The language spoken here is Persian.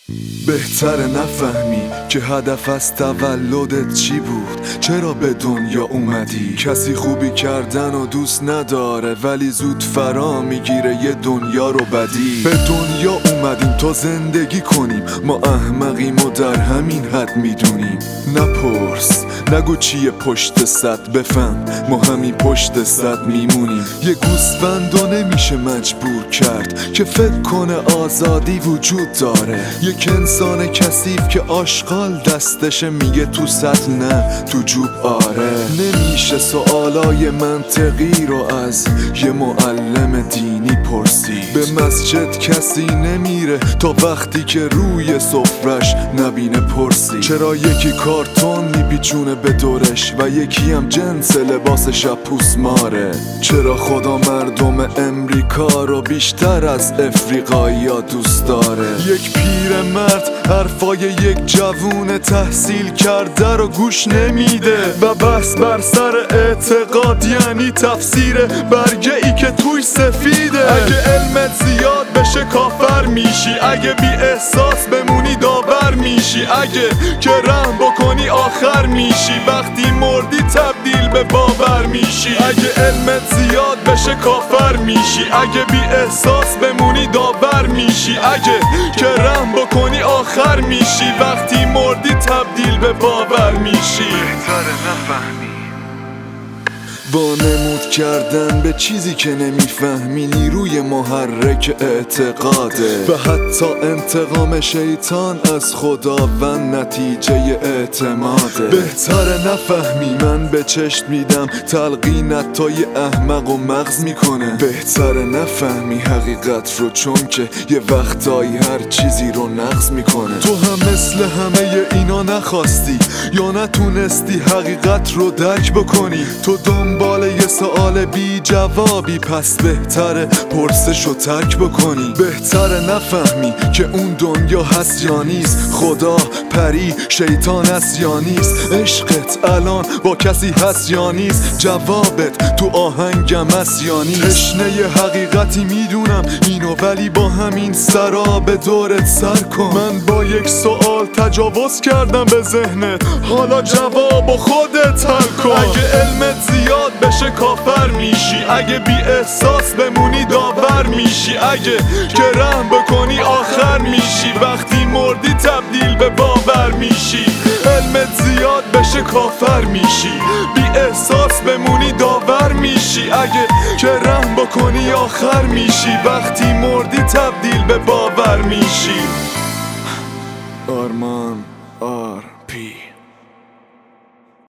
بهتره نفهمی که هدف از تولدت چی بود، چرا به دنیا اومدی. کسی خوبی کردن و دوست نداره ولی زود فرا میگیره یه دنیا رو بدی. به دنیا اومدیم تا زندگی کنیم، ما احمقیم و در همین حد میدونیم. نپرس نگو چیه پشت سد، بفهم ما همین پشت سد میمونیم. یه گوسفندو نمیشه مجبور کرد که فکر کنه آزادی وجود داره. یک انسان کثیف که آشغال دستشه میگه تو سطل نه تو جوب آره. نمیشه سوالای منطقی رو از یه معلم دینی پرسی. به مسجد کسی نمیره تا وقتی که روی سفرش نبینه پرسی. چرا یکی کارتون میپیچونه به دورش و یکی هم جنس لباس شب پوست ماره. چرا خدا مردم امریکا رو بیشتر از افریقایی ها دوست داره. یک پیر مرد حرفای یک جوون تحصیل کرده رو گوش نمیده و بحث بر سر اعتقاد یعنی تفسیر برگه ای که توی سفیده. اگه علمت زیاد بشه کافر میشی، اگه بی احساس بمونی داور میشی، اگه که رحم بکنی آخر میشی، وقتی مردی تبدیل به باور میشی. اگه علمت زیاد بشه کافر میشی، اگه بی احساس بمونی داور میشی، اگه که رحم بکنی آخر میشی، وقتی مردی تبدیل به باور میشی. بهتره نفهمی. وانمود کردن به چیزی که نمیفهمی نیروی محرک اعتقاده و حتی انتقام شیطان از خداوند نتیجه اعتماده. بهتره نفهمی من به چشم میدم تلقینت تا یه احمق و مغز میکنه. بهتره نفهمی حقیقت رو چون که یه وقتایی هر چیزی رو نقض میکنه. تو هم مثل همه اینا نخواستی یا نتونستی حقیقت رو درک بکنی. تو دنبال یه سوال بی جوابی، پس بهتره پرسش رو ترک بکنی. بهتره نفهمی که اون دنیا هست یا نیست، خدا پری شیطان هست یا نیست، عشقت الان با کسی هست یا نیست، جوابت تو آهنگم هست یا نیست. تشنه ی حقیقتی میدونم اینو ولی با همین سرا به دورت سر کن. من با یک سوال تجاوز کردم به ذهنت، حالا جواب خودت حل کن. اگه علمت زیاد بشه کافر میشی، اگه بی احساس بمونی داور میشی، اگه که رحم بکنی آخر میشی، وقتی مردی تبدیل به باور میشی. علمت زیاد بشه کافر میشی، بی احساس بمونی داور میشی، اگه که رحم بکنی آخر میشی، وقتی مردی تبدیل به باور میشی. آرمان RP